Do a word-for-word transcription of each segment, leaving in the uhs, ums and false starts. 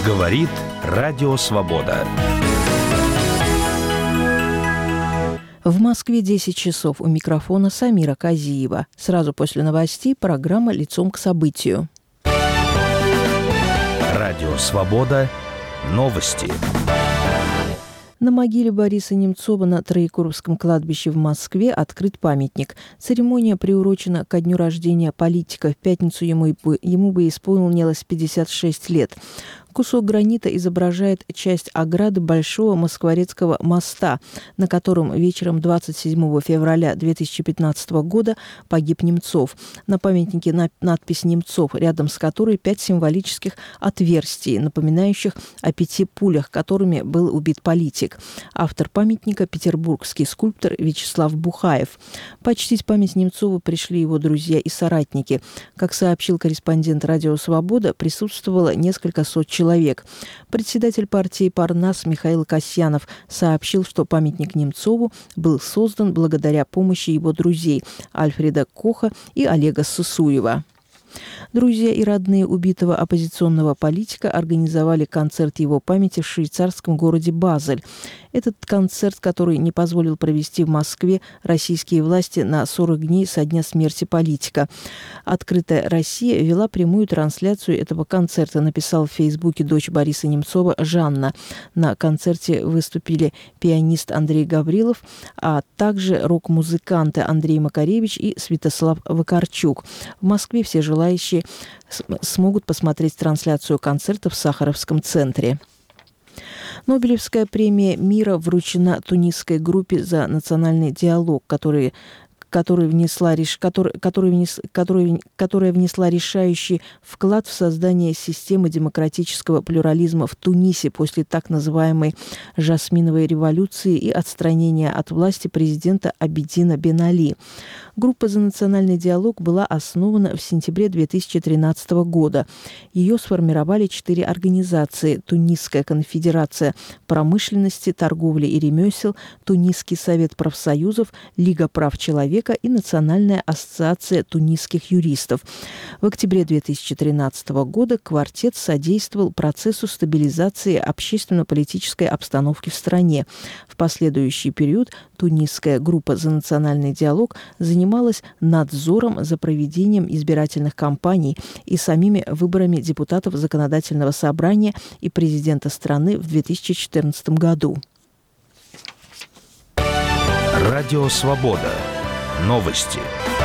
Говорит Радио Свобода. В Москве десять часов. У микрофона Самира Казиева. Сразу после новостей программа «Лицом к событию». Радио Свобода. Новости. На могиле Бориса Немцова на Троекуровском кладбище в Москве открыт памятник. Церемония приурочена ко дню рождения политика. В пятницу ему, ему бы исполнилось пятьдесят шесть лет. Кусок гранита изображает часть ограды Большого Москворецкого моста, на котором вечером двадцать седьмого февраля две тысячи пятнадцатого года погиб Немцов. На памятнике надпись «Немцов», рядом с которой пять символических отверстий, напоминающих о пяти пулях, которыми был убит политик. Автор памятника – петербургский скульптор Вячеслав Бухаев. Почтить память Немцова пришли его друзья и соратники. Как сообщил корреспондент «Радио Свобода», присутствовало несколько сот человек. Человек. Председатель партии «Парнас» Михаил Касьянов сообщил, что памятник Немцову был создан благодаря помощи его друзей Альфреда Коха и Олега Сысуева. Друзья и родные убитого оппозиционного политика организовали концерт его памяти в швейцарском городе Базель. Этот концерт, который не позволил провести в Москве российские власти на сорок дней со дня смерти политика. «Открытая Россия» вела прямую трансляцию этого концерта, написал в Фейсбуке дочь Бориса Немцова Жанна. На концерте выступили пианист Андрей Гаврилов, а также рок-музыканты Андрей Макаревич и Святослав Вакарчук. В Москве все желающие смогут посмотреть трансляцию концерта в Сахаровском центре. Нобелевская премия мира вручена тунисской группе за национальный диалог, который который внесла, который, который внес, который, которая внесла решающий вклад в создание системы демократического плюрализма в Тунисе после так называемой «Жасминовой революции» и отстранения от власти президента Абидина Бен Али. Группа «За национальный диалог» была основана в сентябре две тысячи тринадцатого года. Ее сформировали четыре организации: Тунисская конфедерация промышленности, торговли и ремесел, Тунисский совет профсоюзов, Лига прав человека и Национальная ассоциация тунисских юристов. В октябре две тысячи тринадцатого года квартет содействовал процессу стабилизации общественно-политической обстановки в стране. В последующий период тунисская группа «За национальный диалог» занималась надзором за проведением избирательных кампаний и самими выборами депутатов Законодательного собрания и президента страны в две тысячи четырнадцатом году. Радио Свобода. Новости.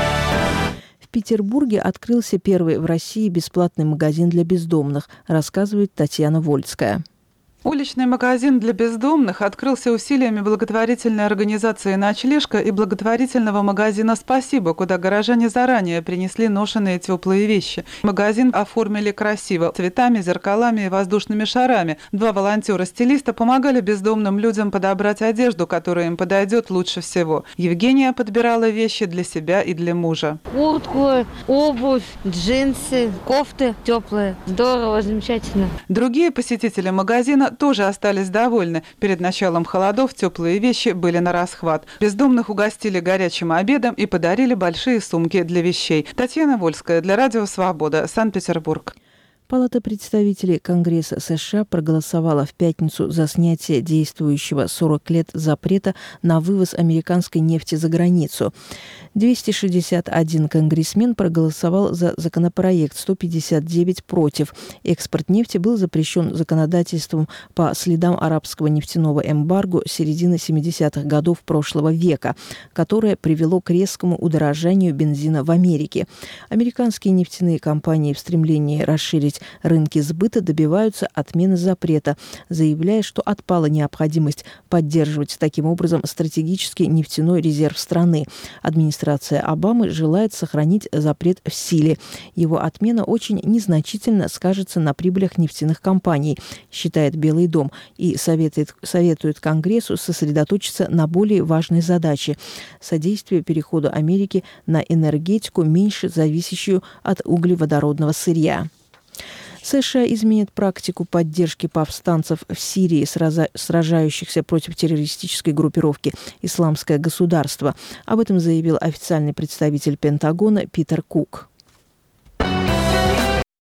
В Петербурге открылся первый в России бесплатный магазин для бездомных, рассказывает Татьяна Вольская. Уличный магазин для бездомных открылся усилиями благотворительной организации «Ночлежка» и благотворительного магазина «Спасибо», куда горожане заранее принесли ношеные теплые вещи. Магазин оформили красиво – цветами, зеркалами и воздушными шарами. Два волонтера-стилиста помогали бездомным людям подобрать одежду, которая им подойдет лучше всего. Евгения подбирала вещи для себя и для мужа. Куртку, обувь, джинсы, кофты теплые. Здорово, замечательно. Другие посетители магазина тоже остались довольны. Перед началом холодов теплые вещи были на расхват. Бездомных угостили горячим обедом и подарили большие сумки для вещей. Татьяна Вольская для Радио Свобода, Санкт-Петербург. Палата представителей Конгресса США проголосовала в пятницу за снятие действующего сорок лет запрета на вывоз американской нефти за границу. двести шестьдесят один конгрессмен проголосовал за законопроект, сто пятьдесят девять против. Экспорт нефти был запрещен законодательством по следам арабского нефтяного эмбарго середины семидесятых годов прошлого века, которое привело к резкому удорожанию бензина в Америке. Американские нефтяные компании в стремлении расширить рынки сбыта добиваются отмены запрета, заявляя, что отпала необходимость поддерживать таким образом стратегический нефтяной резерв страны. Администрация Обамы желает сохранить запрет в силе. Его отмена очень незначительно скажется на прибылях нефтяных компаний, считает Белый дом, и советует, советует Конгрессу сосредоточиться на более важной задаче – содействие переходу Америки на энергетику, меньше зависящую от углеводородного сырья. США изменит практику поддержки повстанцев в Сирии, сражающихся против террористической группировки «Исламское государство». Об этом заявил официальный представитель Пентагона Питер Кук.